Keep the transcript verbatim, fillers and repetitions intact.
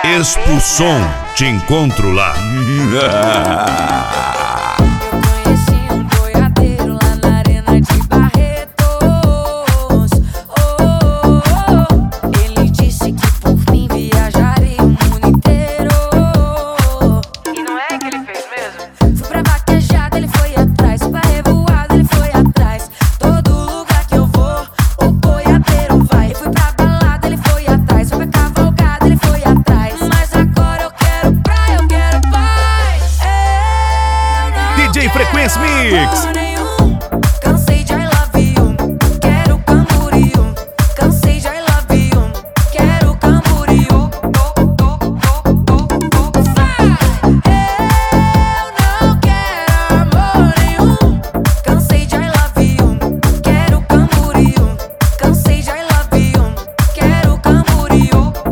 Expulsom, te encontro lá. D J Frequência Mix. Cansei de I love you, quero Camboriú. Cansei de I love you, quero Camboriú. Eu não quero amor nenhum. Cansei de I love you, quero Camboriú. Cansei de I love you, quero Camboriú.